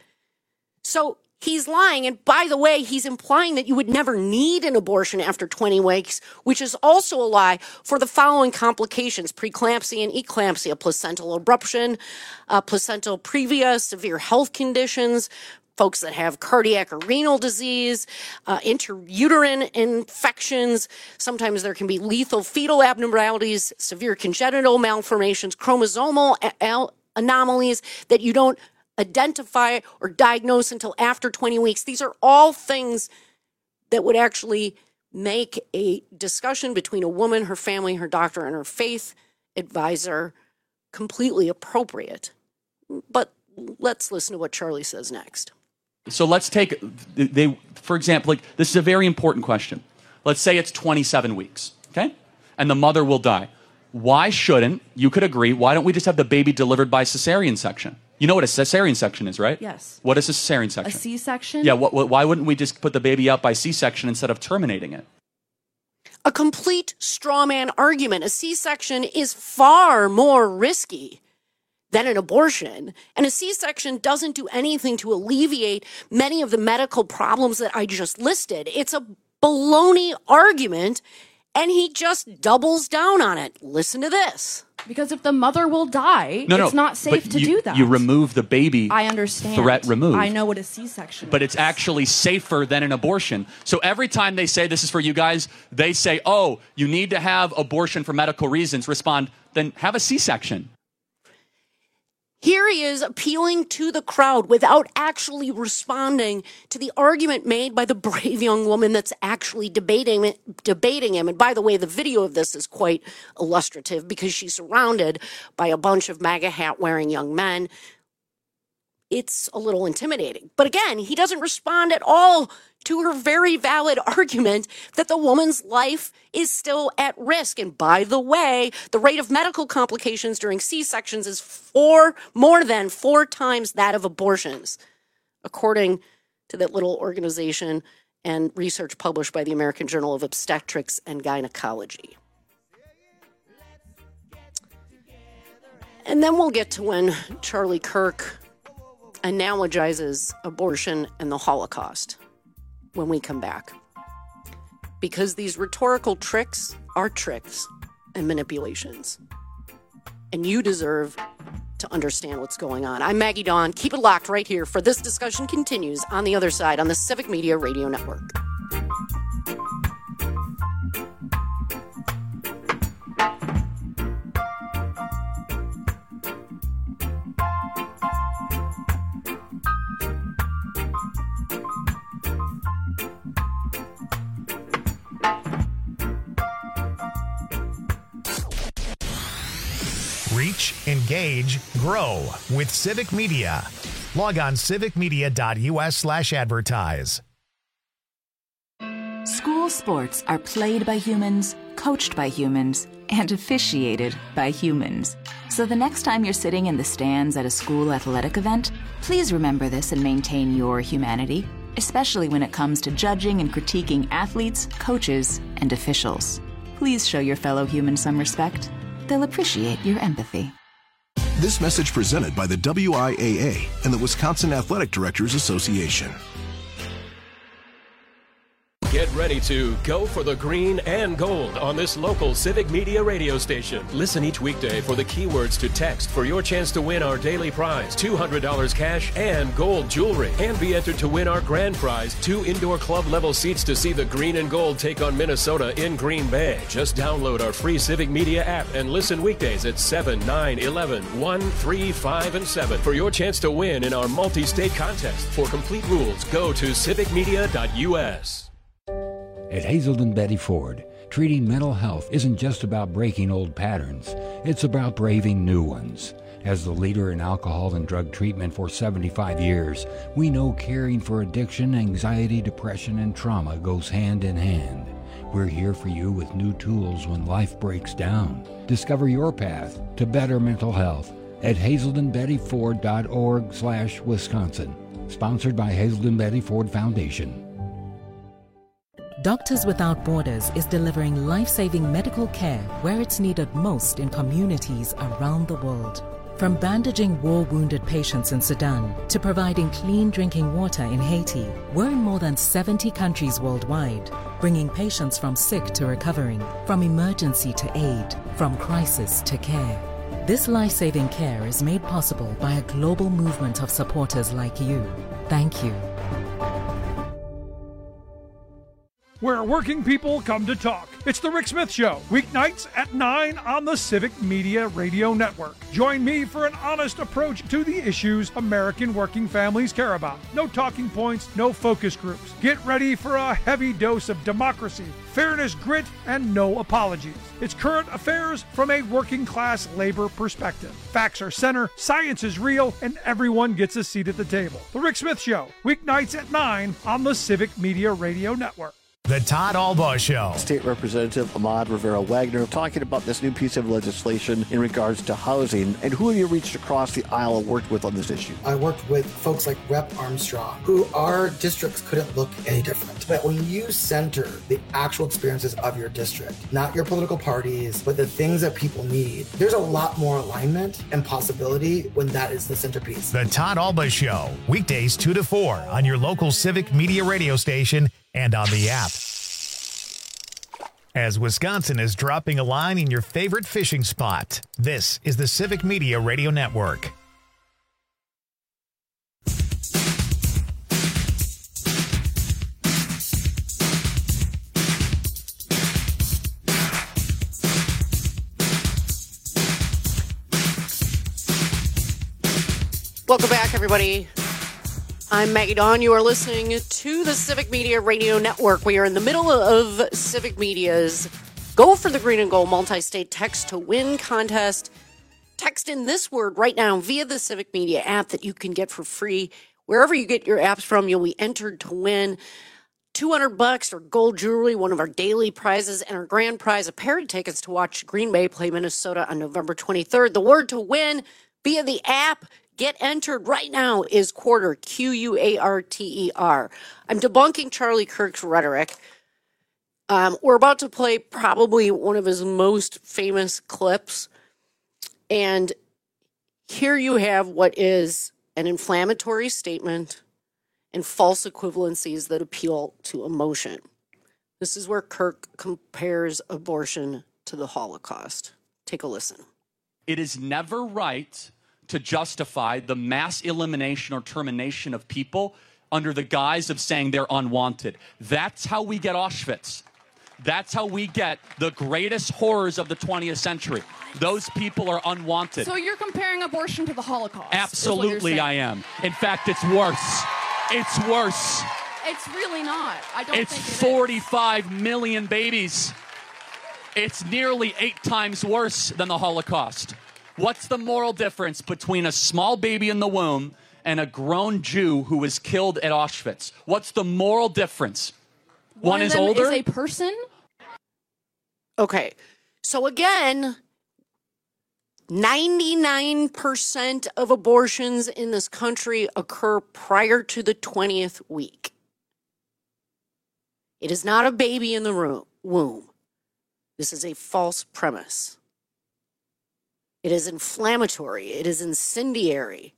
So he's lying. And by the way, he's implying that you would never need an abortion after twenty weeks, which is also a lie for the following complications: preeclampsia and eclampsia, placental abruption, uh, placental previa, severe health conditions, folks that have cardiac or renal disease, uh, intrauterine infections. Sometimes there can be lethal fetal abnormalities, severe congenital malformations, chromosomal a- anomalies that you don't identify or diagnose until after twenty weeks. These are all things that would actually make a discussion between a woman, her family, her doctor, and her faith advisor completely appropriate. But let's listen to what Charlie says next. So let's take they for example, like this is a very important question. Let's say it's twenty-seven weeks, okay? And the mother will die. Why shouldn't, you could agree, why don't we just have the baby delivered by cesarean section? You know what a cesarean section is, right? Yes. What is a cesarean A section? C-section? Yeah, what, what, why wouldn't we just put the baby out by C-section instead of terminating it? A complete straw man argument. A C-section is far more risky than an abortion. And a C-section doesn't do anything to alleviate many of the medical problems that I just listed. It's a baloney argument, and he just doubles down on it. Listen to this. Because if the mother will die, No, no, it's not safe but to you, do that. You remove the baby. I understand. Threat removed. I know what a C-section But is. it's actually safer than an abortion. So every time they say this is for you guys, they say, oh, you need to have abortion for medical reasons. Respond, then have a C-section. Here he is appealing to the crowd without actually responding to the argument made by the brave young woman that's actually debating it, debating him. And by the way, the video of this is quite illustrative because she's surrounded by a bunch of MAGA hat wearing young men. It's a little intimidating. But again, he doesn't respond at all to her very valid argument that the woman's life is still at risk. And by the way, the rate of medical complications during C-sections is four, more than four times that of abortions, according to that little organization and research published by the American Journal of Obstetrics and Gynecology. And then we'll get to when Charlie Kirk analogizes abortion and the Holocaust when we come back. Because these rhetorical tricks are tricks and manipulations. And you deserve to understand what's going on. I'm Maggie Dawn. Keep it locked right here, for this discussion continues on the other side on the Civic Media Radio Network. Reach, engage, grow with Civic Media. Log on civicmedia.us slash advertise. School sports are played by humans, coached by humans, and officiated by humans. So the next time you're sitting in the stands at a school athletic event, please remember this and maintain your humanity, especially when it comes to judging and critiquing athletes, coaches, and officials. Please show your fellow humans some respect. They'll appreciate your empathy. This message presented by the W I A A and the Wisconsin Athletic Directors Association. Get ready to go for the green and gold on this local Civic Media radio station. Listen each weekday for the keywords to text for your chance to win our daily prize, two hundred dollars cash and gold jewelry. And be entered to win our grand prize, two indoor club level seats to see the green and gold take on Minnesota in Green Bay. Just download our free Civic Media app and listen weekdays at seven, nine, eleven, one, three, five, and seven for your chance to win in our multi-state contest. For complete rules, go to civic media dot U S. At Hazelden Betty Ford, treating mental health isn't just about breaking old patterns, it's about braving new ones. As the leader in alcohol and drug treatment for seventy-five years, we know caring for addiction, anxiety, depression, and trauma goes hand in hand. We're here for you with new tools when life breaks down. Discover your path to better mental health at hazelden betty ford dot org slash Wisconsin. Sponsored by Hazelden Betty Ford Foundation. Doctors Without Borders is delivering life-saving medical care where it's needed most in communities around the world. From bandaging war-wounded patients in Sudan to providing clean drinking water in Haiti, we're in more than seventy countries worldwide, bringing patients from sick to recovering, from emergency to aid, from crisis to care. This life-saving care is made possible by a global movement of supporters like you. Thank you. Where working people come to talk. It's the Rick Smith Show, weeknights at nine on the Civic Media Radio Network. Join me for an honest approach to the issues American working families care about. No talking points, no focus groups. Get ready for a heavy dose of democracy, fairness, grit, and no apologies. It's current affairs from a working class labor perspective. Facts are center, science is real, and everyone gets a seat at the table. The Rick Smith Show, weeknights at nine on the Civic Media Radio Network. The Todd Albaugh Show. State Representative Ahmad Rivera-Wagner talking about this new piece of legislation in regards to housing. And who have you reached across the aisle and worked with on this issue? I worked with folks like Representative Armstrong, who our districts couldn't look any different. But when you center the actual experiences of your district, not your political parties, but the things that people need, there's a lot more alignment and possibility when that is the centerpiece. The Todd Albaugh Show, weekdays two to four on your local Civic Media radio station and on the app. As Wisconsin is dropping a line in your favorite fishing spot, this is the Civic Media Radio Network. Welcome back, everybody. I'm Maggie Dawn. You are listening to the Civic Media Radio Network. We are in the middle of Civic Media's Go for the Green and Gold multi-state text to win contest. Text in this word right now via the Civic Media app that you can get for free. Wherever you get your apps from, you'll be entered to win two hundred bucks or gold jewelry, one of our daily prizes, and our grand prize, a pair of tickets to watch Green Bay play Minnesota on November twenty-third. The word to win via the app, get entered right now, is quarter, Q U A R T E R. I'm debunking Charlie Kirk's rhetoric. Um, we're about to play probably one of his most famous clips. And here you have what is an inflammatory statement and false equivalencies that appeal to emotion. This is where Kirk compares abortion to the Holocaust. Take a listen. It is never right to justify the mass elimination or termination of people under the guise of saying they're unwanted. That's how we get Auschwitz. That's how we get the greatest horrors of the twentieth century. Those people are unwanted. So you're comparing abortion to the Holocaust? Absolutely, I am. In fact, it's worse. It's worse. It's really not. I don't it's think it forty-five is. million babies. It's nearly eight times worse than the Holocaust. What's the moral difference between a small baby in the womb and a grown Jew who was killed at Auschwitz. What's the moral difference? One, One is of them older? is a person? Okay. So again, ninety-nine percent of abortions in this country occur prior to the twentieth week. It is not a baby in the room, womb. This is a false premise. It is inflammatory. It is incendiary.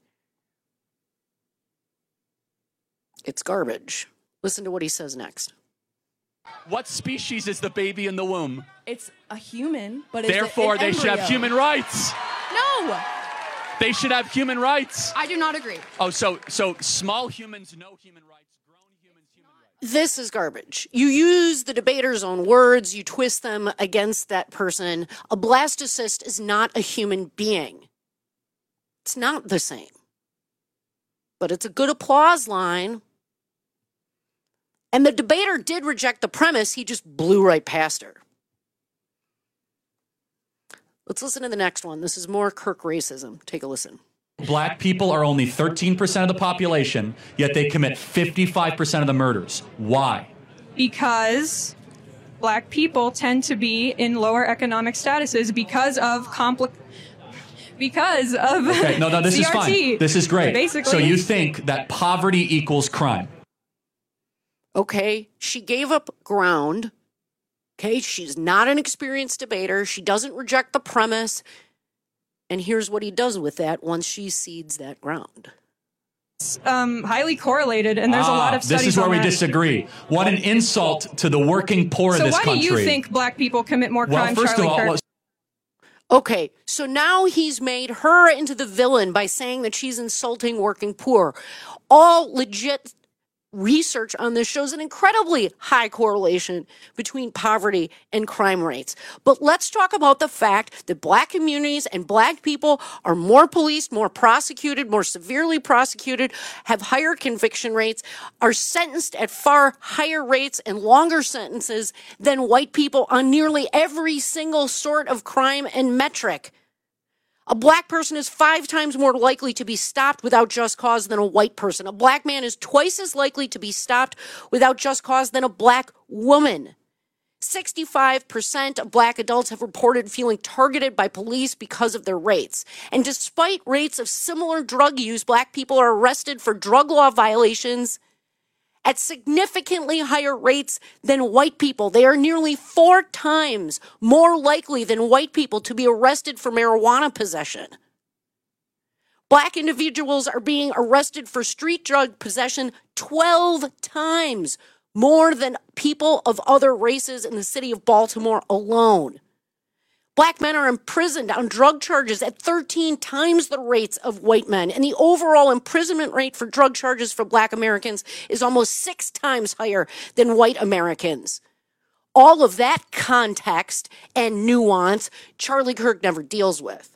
It's garbage. Listen to what he says next. What species is the baby in the womb? It's a human, but it's Therefore, an they should have embryo. human rights. No! They should have human rights. I do not agree. Oh, so so small humans, no human rights. This is garbage. You use the debater's own words, you twist them against that person. A blastocyst is not a human being. It's not the same. But it's a good applause line. And the debater did reject the premise, he just blew right past her. Let's listen to the next one. This is more Kirk racism. Take a listen. Black people are only thirteen percent of the population, yet they commit fifty-five percent of the murders. Why? Because black people tend to be in lower economic statuses because of compli- because of Okay, no, no, this C is R T. fine. This is great. Basically. So you think that poverty equals crime? Okay, she gave up ground. Okay, she's not an experienced debater. She doesn't reject the premise. And here's what he does with that once she cedes that ground. It's um, highly correlated, and there's ah, a lot of studies This is where on we that. disagree. What an insult to the working poor So of this why country. do you think black people commit more well, crime, first Charlie of all, Kirk? let's- Okay, so now he's made her into the villain by saying that she's insulting working poor. All legit research on this shows an incredibly high correlation between poverty and crime rates. But let's talk about the fact that black communities and black people are more policed, more prosecuted, more severely prosecuted, have higher conviction rates, are sentenced at far higher rates and longer sentences than white people on nearly every single sort of crime and metric. A black person is five times more likely to be stopped without just cause than a white person. A black man is twice as likely to be stopped without just cause than a black woman. sixty-five percent of black adults have reported feeling targeted by police because of their race. And despite rates of similar drug use, black people are arrested for drug law violations at significantly higher rates than white people. They are nearly four times more likely than white people to be arrested for marijuana possession. Black individuals are being arrested for street drug possession twelve times more than people of other races in the city of Baltimore alone. Black men are imprisoned on drug charges at thirteen times the rates of white men, and the overall imprisonment rate for drug charges for black Americans is almost six times higher than white Americans. All of that context and nuance Charlie Kirk never deals with.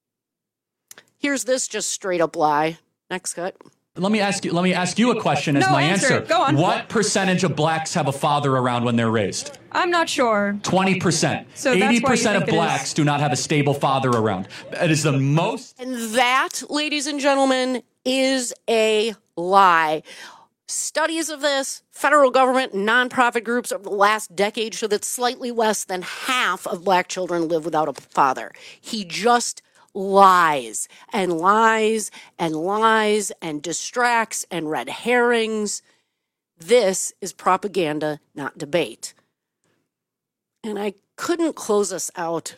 Here's this just straight up lie. Next cut. Let me ask you. Let me ask you a question as No, my answer answer. it. Go on. What percentage of blacks have a father around when they're raised? I'm not sure. Twenty percent. So that's why you Eighty percent think of it is. blacks do not have a stable father around. It is the most. And that, ladies and gentlemen, is a lie. Studies of this, federal government, nonprofit groups over the last decade show that slightly less than half of black children live without a father. He just lies and lies and lies and distracts and red herrings. This is propaganda, not debate. And I couldn't close us out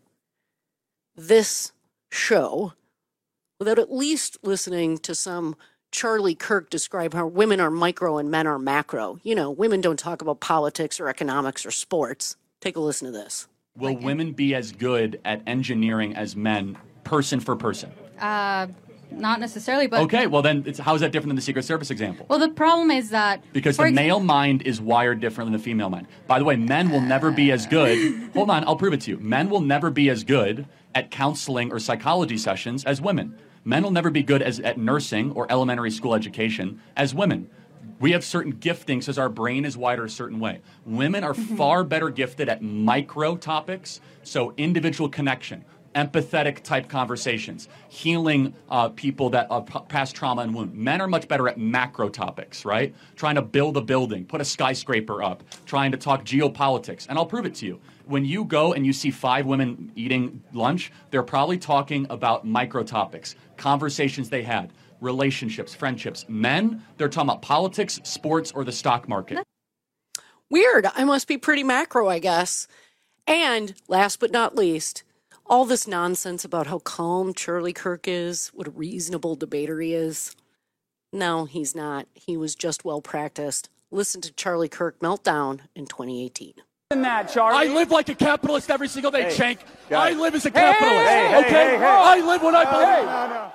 this show without at least listening to some Charlie Kirk describe how women are micro and men are macro. You know, women don't talk about politics or economics or sports. Take a listen to this. Will women be as good at engineering as men, person for person? Uh, not necessarily, but Okay, well then, it's, how is that different than the Secret Service example? well, the problem is that Because for the ex- male mind is wired different than the female mind. By the way, men will never be as good. Hold on, I'll prove it to you. Men will never be as good at counseling or psychology sessions as women. Men will never be good as, at nursing or elementary school education as women. We have certain giftings as our brain is wired a certain way. Women are far better gifted at micro topics, so individual connection, empathetic type conversations, healing uh, people that uh, p- past trauma and wound. Men are much better at macro topics, right? Trying to build a building, put a skyscraper up, trying to talk geopolitics. And I'll prove it to you. When you go and you see five women eating lunch, they're probably talking about micro topics, conversations they had, relationships, friendships. Men, they're talking about politics, sports, or the stock market. Weird. I must be pretty macro, I guess. And last but not least, all this nonsense about how calm Charlie Kirk is, what a reasonable debater he is. No, he's not. He was just well practiced. Listen to Charlie Kirk meltdown in twenty eighteen. That, Charlie. I live like a capitalist every single day, Hey, Shank. guys. I live as a Hey, capitalist. hey, hey, okay? hey, hey. I live what I No, believe. no, no.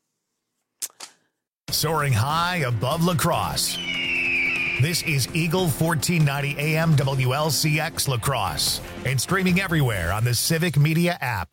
Soaring high above La Crosse. This is Eagle fourteen ninety A M W L C X La Crosse and streaming everywhere on the Civic Media app.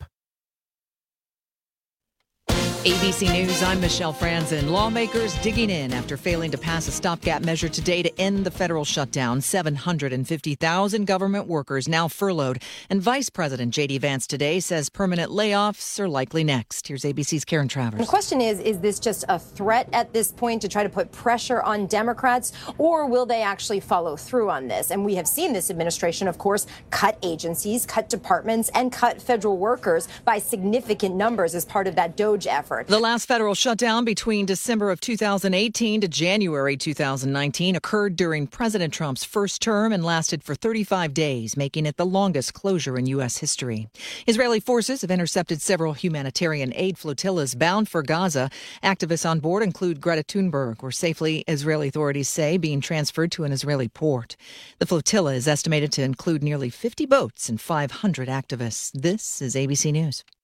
A B C News, I'm Michelle Franzen. Lawmakers digging in after failing to pass a stopgap measure today to end the federal shutdown. seven hundred fifty thousand government workers now furloughed. And Vice President J D Vance today says permanent layoffs are likely next. Here's A B C's Karen Travers. The question is, is this just a threat at this point to try to put pressure on Democrats, or will they actually follow through on this? And we have seen this administration, of course, cut agencies, cut departments, and cut federal workers by significant numbers as part of that DOGE effort. The last federal shutdown between December of two thousand eighteen to January two thousand nineteen occurred during President Trump's first term and lasted for thirty-five days, making it the longest closure in U S history. Israeli forces have intercepted several humanitarian aid flotillas bound for Gaza. Activists on board include Greta Thunberg, were safely, Israeli authorities say, being transferred to an Israeli port. The flotilla is estimated to include nearly fifty boats and five hundred activists. This is A B C News.